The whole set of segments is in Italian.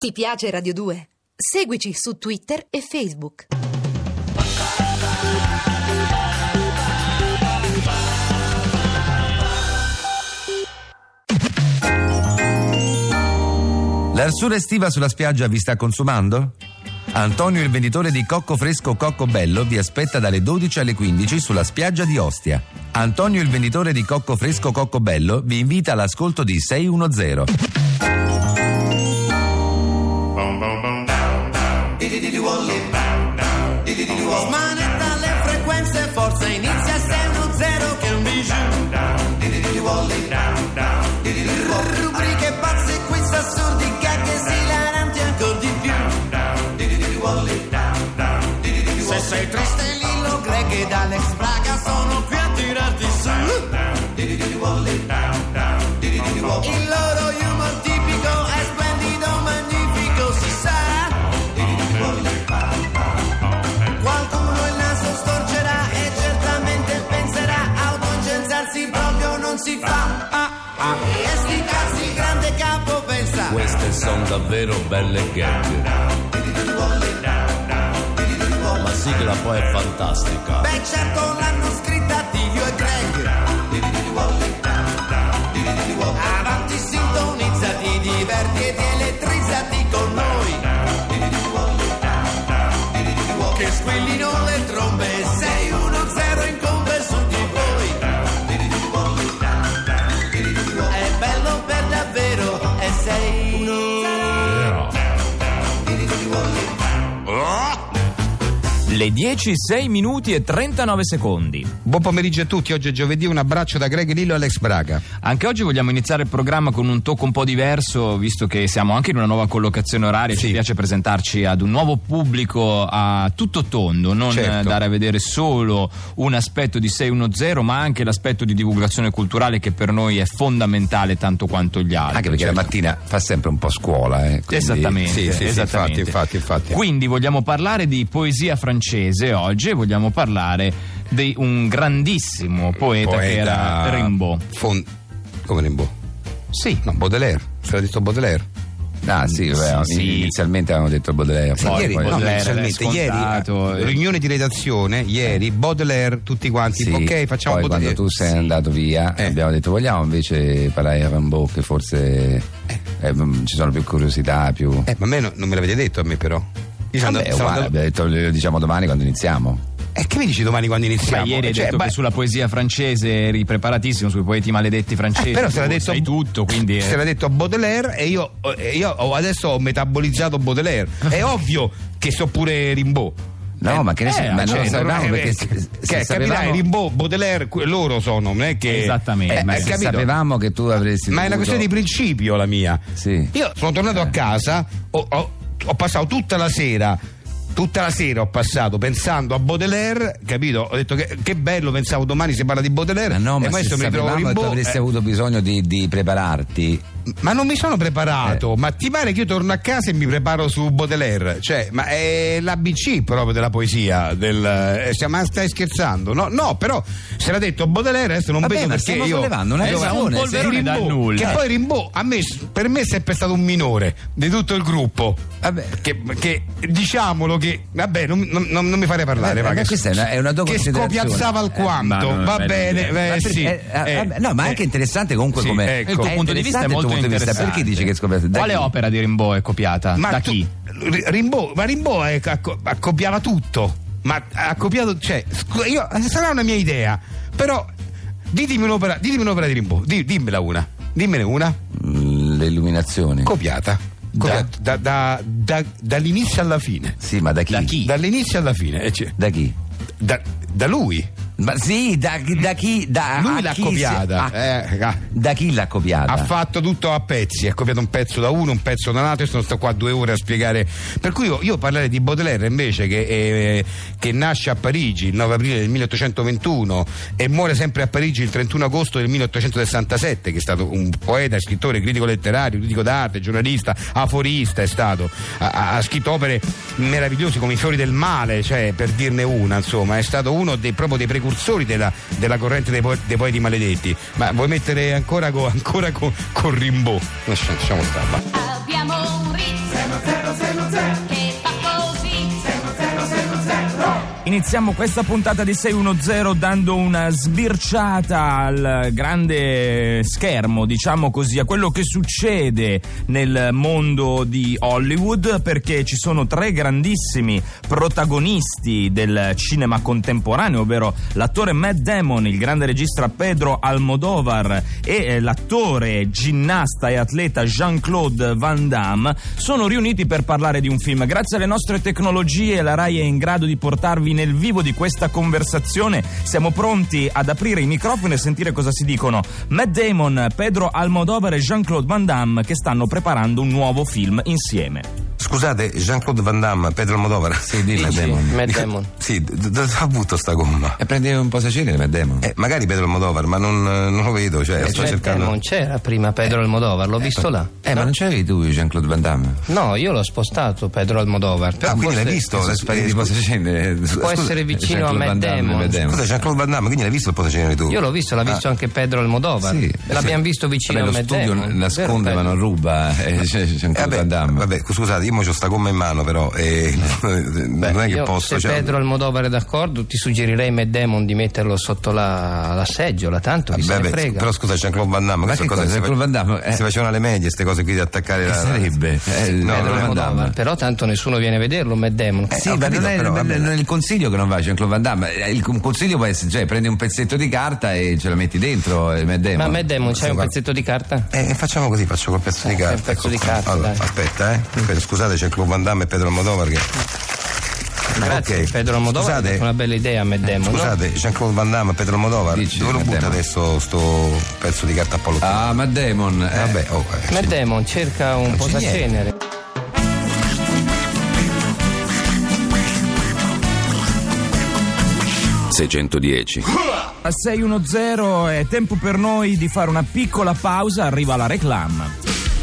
Ti piace Radio 2? Seguici su Twitter e Facebook. L'arsura estiva sulla spiaggia vi sta consumando? Antonio, il venditore di cocco fresco Cocco Bello, vi aspetta dalle 12 alle 15 sulla spiaggia di Ostia. Antonio, il venditore di cocco fresco Cocco Bello, vi invita all'ascolto di 610. Smanetta le frequenze, forza inizia 610 che è un bijou. Rubriche pazze, quiz assurdi, gag esilaranti ancora di più. Se sei triste Lillo Greg ed Alex Braga sono qui a tirarti su. Il loro humor tipico è splendido, magnifico, si sa. Qualcuno il naso storcerà e certamente penserà autocensarsi proprio non si fa. E sticcarsi il grande capo pensa. Queste sono davvero belle gag. La sigla poi è fantastica. Beh certo l'hanno scritta Tiglio e Greg. Avanti, sintonizzati, divertiti, elettrizzati con noi. Che squillino le trombe, 610 incombe su di voi. È bello per davvero, è 610. Le 10, 6 minuti e 39 secondi. Buon pomeriggio a tutti, oggi è giovedì, un abbraccio da Greg Lillo e Alex Braga. Anche oggi vogliamo iniziare il programma con un tocco un po' diverso, visto che siamo anche in una nuova collocazione oraria. Sì. Ci piace presentarci ad un nuovo pubblico a tutto tondo, non Certo. dare a vedere solo un aspetto di 610, ma anche l'aspetto di divulgazione culturale che per noi è fondamentale tanto quanto gli altri. Anche perché Certo. la mattina fa sempre un po' scuola. Quindi... Esattamente, Sì, esattamente. infatti. Quindi vogliamo parlare di poesia francese oggi e vogliamo parlare di un grandissimo poeta che era Rimbaud. Come Rimbaud? Sì. No, Baudelaire. Si era detto Baudelaire. Ah sì, vabbè, Sì. Inizialmente avevamo detto Baudelaire. Poi ieri, Baudelaire inizialmente, era ieri, scontato, riunione di redazione, ieri, Baudelaire, tutti quanti. Sì, Ok, facciamo poi Baudelaire. quando tu sei andato via abbiamo detto vogliamo invece parlare di Rimbaud, che forse ci sono più curiosità, più... Ma a me non me l'avete detto a me però. Io sono Vabbè, andato- uguale, abbiamo detto, lo diciamo domani quando iniziamo. che mi dici domani quando iniziamo? Beh, ieri hai detto che sulla poesia francese eri preparatissimo, sui poeti maledetti francesi. però se l'ha tu detto sai tutto, quindi se l'ha detto a Baudelaire e io adesso ho metabolizzato Baudelaire. È ovvio che so pure Rimbaud. No, ma che ne ma non lo sapevamo perché capirai, sapevamo... Rimbaud, Baudelaire, loro sono, non è che Esattamente. Ma se capito? sapevamo che tu avresti Ma è una dovuto- questione di principio la mia. Sì. Io sono tornato a casa, ho passato tutta la sera ho passato pensando a Baudelaire, capito? Ho detto che bello, pensavo domani si parla di Baudelaire. Ma no, e ma adesso se mi trovo sapevamo che tu Rimbaud, avresti avuto bisogno di prepararti. ma non mi sono preparato, ma ti pare che io torno a casa e mi preparo su Baudelaire? Cioè, ma è l'ABC proprio della poesia ma stai scherzando? No, però se l'ha detto Baudelaire adesso non Vabbè, vedo ma perché stiamo io sollevando una un questione, polverone se- dal Rimbaud, nulla. che poi Rimbaud per me è sempre stato un minore di tutto il gruppo. Vabbè. Che diciamolo che vabbè non mi fare parlare, Vabbè, va, ma questa è una tua che considerazione. scopiazzava alquanto. Ma non è Va bello bene, dire. beh, sì. Vabbè, no, ma è anche interessante comunque sì, come ecco. il tuo punto di vista è interessante il molto tuo punto di vista. interessante. Perché dici che è scoperto? Da Quale chi? opera di Rimbaud è copiata? Da chi? Rimbaud copiava tutto, ma ha copiato, cioè io sarà una mia idea, però ditemi un'opera di Rimbaud, dimmela una, dimmene una Le illuminazioni. copiata dall'inizio alla fine. Sì, ma da chi? Da chi? Dall'inizio alla fine, cioè, Da chi? da lui. Ma sì, da chi? Lui a l'ha chi copiata. Da chi l'ha copiata? Ha fatto tutto a pezzi, ha copiato un pezzo da uno, un pezzo da un altro. Io sono stato qua 2 ore a spiegare. Per cui io parlerei di Baudelaire invece, che nasce a Parigi il 9 aprile del 1821 e muore sempre a Parigi il 31 agosto del 1867, che è stato un poeta, scrittore, critico letterario, critico d'arte, giornalista, aforista. È stato, ha scritto opere meravigliose come I fiori del male, cioè, per dirne una, insomma, è stato uno proprio dei precursori della corrente dei poeti maledetti. Ma vuoi mettere ancora con Rimbaud? Lasciamo stare. Abbiamo un ritmo Iniziamo questa puntata di 610 dando una sbirciata al grande schermo, diciamo così, a quello che succede nel mondo di Hollywood, perché ci sono tre grandissimi protagonisti del cinema contemporaneo, ovvero l'attore Matt Damon, il grande regista Pedro Almodóvar e l'attore, ginnasta e atleta Jean-Claude Van Damme, sono riuniti per parlare di un film. Grazie alle nostre tecnologie la Rai è in grado di portarvi nel vivo di questa conversazione. Siamo pronti ad aprire i microfoni e sentire cosa si dicono Matt Damon, Pedro Almodóvar e Jean-Claude Van Damme, che stanno preparando un nuovo film insieme. Scusate, Jean-Claude Van Damme, Pedro Almodóvar. Sì, dillo, Matt Damon. Sì, dove ha avuto sta gomma? E prendi un po' sacere, Matt Damon. Magari Pedro Almodóvar, ma non lo vedo, cioè sto Matt cercando. Damon c'era prima Pedro Almodóvar, l'ho visto là. Ma non c'avevi tu Jean-Claude Van Damme? No, io l'ho spostato Pedro Almodóvar. Però Quindi forse l'hai visto? Sono spariti i posacene. può essere vicino a Matt Damon. Scusa, Jean-Claude Van Damme, quindi l'hai visto il posacenere tu? Io l'ho visto, l'ha visto anche Pedro Almodóvar. Sì. L'abbiamo visto vicino Vabbè, a lo Matt studio Damon. nasconde Vero, ma non ruba, Jean-Claude Van Damme. Vabbè, scusate, io c'ho sta gomma in mano, però non è che io, posso. se Pedro Almodóvar è d'accordo, ti suggerirei Matt Damon di metterlo sotto la seggiola, tanto chi se ne frega. Però scusa, Jean-Claude Van Damme, Ma queste che cose cosa? Jean-Claude Van Damme, si facevano alle medie, queste cose qui di attaccare la. sarebbe? No, Pedro non è- Almodóvar, però tanto nessuno viene a vederlo Matt Damon. Sì, ho ma capito, non è, però, vabbè. non è il consiglio che non va Jean-Claude Van Damme. Il consiglio può essere, cioè, prendi un pezzetto di carta e ce la metti dentro Matt Damon. Ma Matt Damon c'hai un guarda. pezzetto di carta? Facciamo così, faccio col pezzo di fai carta. un pezzo di Ecco qua. carta, Allora, dai. aspetta, scusate, Jean-Claude Van Damme e Pedro Almodóvar che. Grazie, Ok. Pedro Almodóvar, Scusate. è una bella idea Matt Damon. Scusate, Jean-Claude Van Damme e Pedro Almodóvar, Dici, dove lo Matt butta Damon. adesso sto pezzo di carta a pallottino? Ah, Matt Damon. Vabbè, No? Matt Damon cerca un posacenere. A 610 è tempo per noi di fare una piccola pausa, arriva la reclame.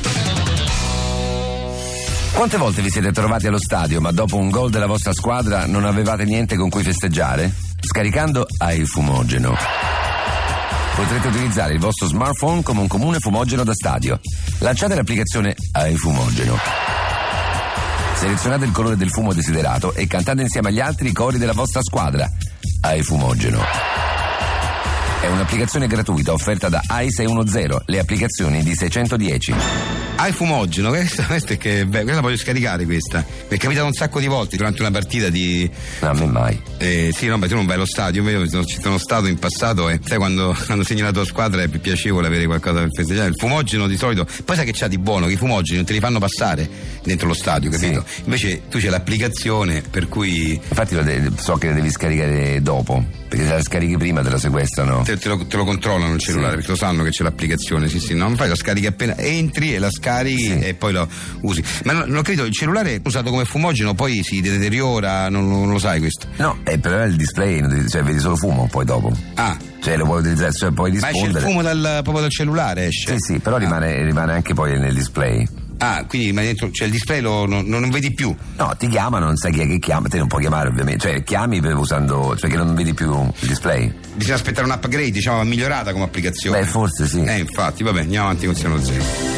Quante volte vi siete trovati allo stadio ma dopo un gol della vostra squadra non avevate niente con cui festeggiare? Scaricando iFumogeno potrete utilizzare il vostro smartphone come un comune fumogeno da stadio. Lanciate l'applicazione iFumogeno, selezionate il colore del fumo desiderato e cantate insieme agli altri i cori della vostra squadra. iFumogeno è un'applicazione gratuita offerta da i610, le applicazioni di 610. iFumogeno, questa è che questa la voglio scaricare questa. Mi è capitato un sacco di volte durante una partita di. No, a me mai. Sì, no, beh, tu non vai allo stadio, io ci sono stato in passato e sai quando segni la tua squadra è più piacevole avere qualcosa per festeggiare. Il fumogeno di solito, poi sai che c'ha di buono, che i fumogeni non te li fanno passare dentro lo stadio, capito? Sì. Invece tu c'è l'applicazione per cui Infatti so che la devi scaricare dopo, perché se la scarichi prima te la sequestrano. te lo controllano il cellulare, Sì. perché lo sanno che c'è l'applicazione, sì, no, fai la scarichi appena entri e la scarichi e poi lo usi. Ma non credo, il cellulare usato come fumogeno poi si deteriora, non lo sai questo. No, però è il display, cioè vedi solo fumo poi dopo. Ah, Cioè lo puoi utilizzare, cioè puoi ma esce il rispondere. fumo proprio dal cellulare, esce. Sì, sì, però rimane anche poi nel display. Ah, quindi ma dentro, cioè il display non vedi più. No, ti chiamano, non sai chi è che chiama, te non puoi chiamare ovviamente, cioè chiami usando, perché non vedi più il display. Bisogna aspettare un upgrade, diciamo, migliorata come applicazione. Beh, forse sì. Infatti, vabbè, andiamo avanti con Siano Zero.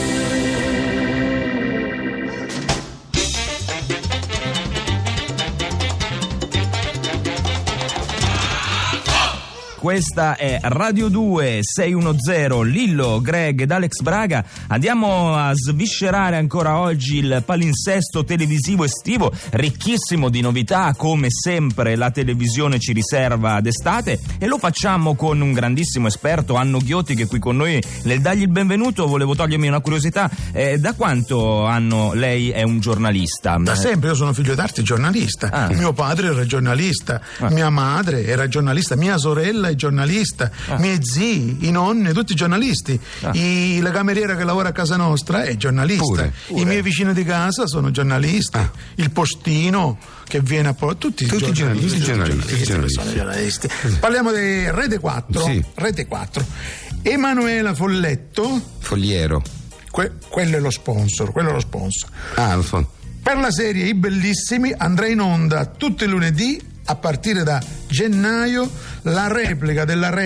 Questa è Radio 2 610, Lillo, Greg ed Alex Braga. Andiamo a sviscerare ancora oggi il palinsesto televisivo estivo, ricchissimo di novità, come sempre la televisione ci riserva d'estate, e lo facciamo con un grandissimo esperto, Anno Ghiotti, che è qui con noi. Nel dargli il benvenuto volevo togliermi una curiosità: da quanto, Anno, lei è un giornalista? Da sempre, io sono figlio d'arte giornalista. Ah. Mio padre era giornalista, mia madre era giornalista, mia sorella è giornalista, miei zii, i nonni, tutti giornalisti. La cameriera che lavora a casa nostra è giornalista. Pure. I miei vicini di casa sono giornalisti. Il postino che viene a tutti giornalisti. Sono giornalisti. Parliamo di Rete 4. Sì. Rete 4. Emanuela Folletto, Fogliero. quello è lo sponsor. Ah, lo so. Per la serie I Bellissimi andrà in onda tutti i lunedì a partire da gennaio la replica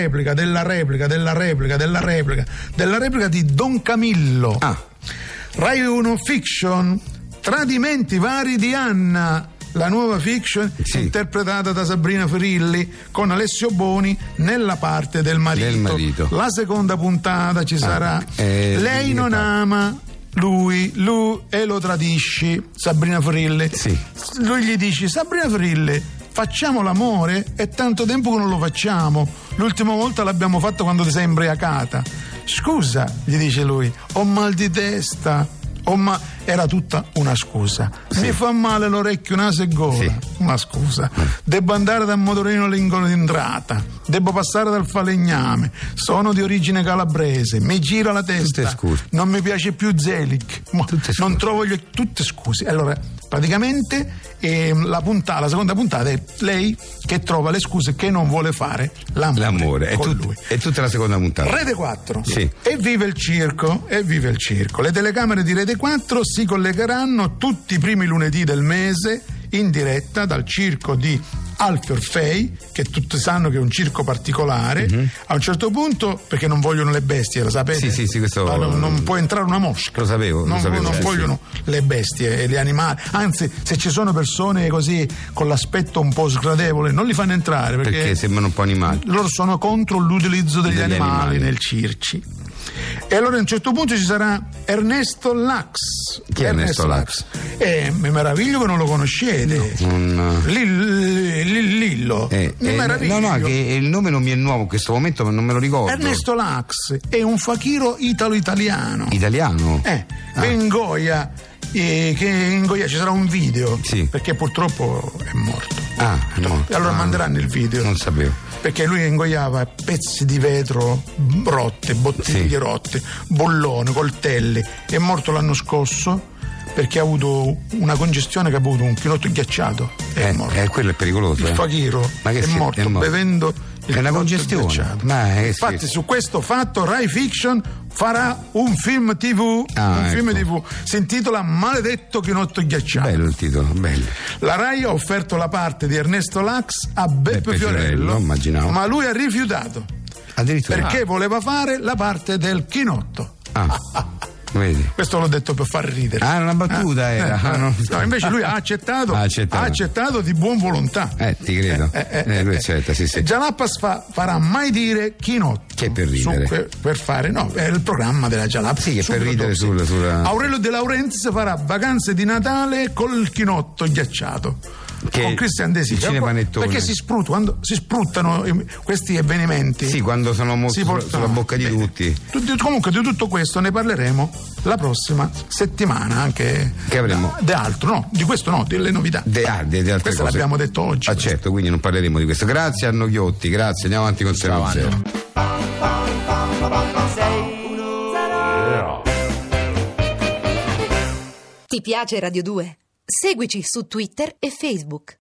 di Don Camillo. Rai 1 Fiction, Tradimenti vari di Anna la nuova fiction interpretata da Sabrina Ferilli con Alessio Boni nella parte del marito. La seconda puntata ci sarà Lei non ama lui e lo tradisci, Sabrina Ferilli. Lui gli dice: Sabrina Ferilli, facciamo l'amore? È tanto tempo che non lo facciamo, l'ultima volta l'abbiamo fatto quando ti sei imbriacata. Scusa, gli dice lui, ho mal di testa, era tutta una scusa. Mi fa male l'orecchio, naso e gola, una scusa. Devo andare dal motorino all'ingolindrata, devo passare dal falegname, sono di origine calabrese, mi gira la testa, non mi piace più Zelig, non trovo tutte scuse. Allora praticamente la seconda puntata è lei che trova le scuse che non vuole fare l'amore con lui. È tutta la seconda puntata. Rete 4. E vive il circo, le telecamere di Rete 4 si collegheranno tutti i primi lunedì del mese in diretta dal circo di Alfio Orfei, che tutti sanno che è un circo particolare. A un certo punto, perché non vogliono le bestie, lo sapete? Questo non può entrare una mosca. Lo sapevo. Non vogliono le bestie e gli animali. Anzi, se ci sono persone così con l'aspetto un po' sgradevole, non li fanno entrare perché sembrano un po' animali. Loro sono contro l'utilizzo degli animali nel circi. E allora a un certo punto ci sarà Ernesto Lux. Chi è Ernesto Lux? Mi meraviglio che non lo conoscete. Lillo. Mi meraviglio. No, che il nome non mi è nuovo in questo momento, ma non me lo ricordo. Ernesto Lux è un fakiro italo-italiano. Italiano? Che in Goya ci sarà un video, perché purtroppo è morto. È morto. E allora manderanno il video. Non sapevo. Perché lui ingoiava pezzi di vetro rotte, bottiglie rotte, bollone, coltelli. È morto l'anno scorso perché ha avuto una congestione, che ha avuto un chinotto ghiacciato. È morto. Quello è pericoloso. Il fakiro è morto bevendo il una congestione. Infatti su questo fatto Rai Fiction farà un film TV. TV si intitola Maledetto chinotto ghiacciato. Bello il titolo, bello. La Rai ha offerto la parte di Ernesto Lux a Beppe Fiorello, ma lui ha rifiutato perché voleva fare la parte del chinotto. Vedi? Questo l'ho detto per far ridere. Una battuta era. No, invece lui ha accettato di buon volontà. Ti credo. Lui accetta, Jalapas farà Mai dire chinotto. Che per ridere? Per fare, è il programma della Jalapas. Che per ridere sulla. Aurelio De Laurentiis farà Vacanze di Natale col chinotto ghiacciato. Con Christian De Sica, perché quando si spruttano questi avvenimenti, quando sono molto sulla bocca di tutti. Comunque di tutto questo ne parleremo la prossima settimana, anche che avremo di altro, di questo delle novità. Di altre questo cose. L'abbiamo detto oggi. Certo, quindi non parleremo di questo. Grazie a Noghiotti, grazie, andiamo avanti con 610. Ti piace Radio 2? Seguici su Twitter e Facebook.